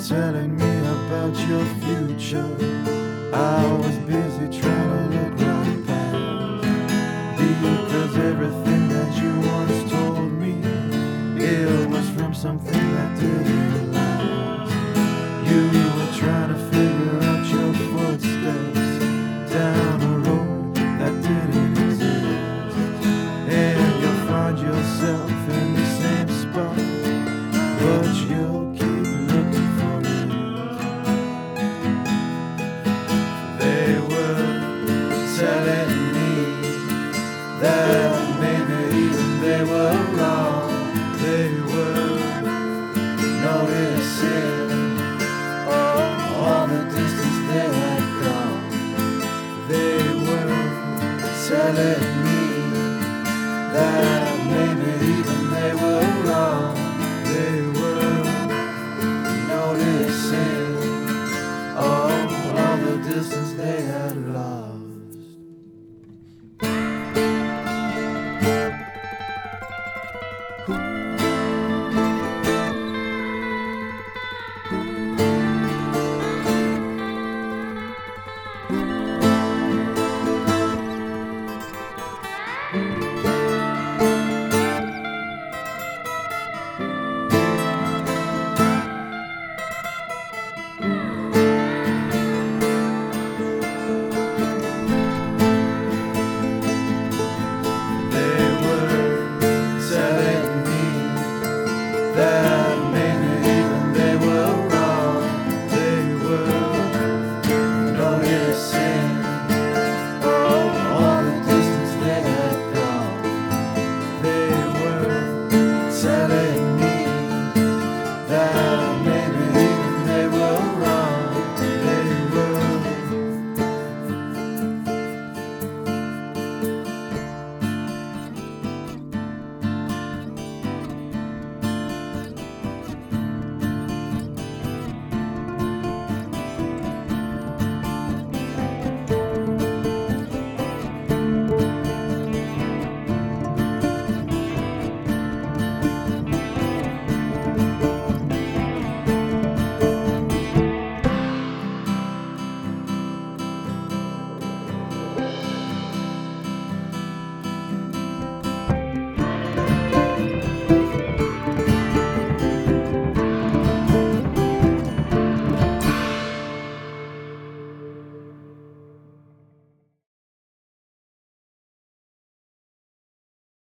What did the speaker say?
telling me about your future. I was busy trying to look right past, because everything that you once told me, it was from something that didn't last. You were trying to figure out your footsteps down a road that didn't exist, and you'll find yourself in the same spot, but you'll keep looking for it. They were telling me that maybe even they were right.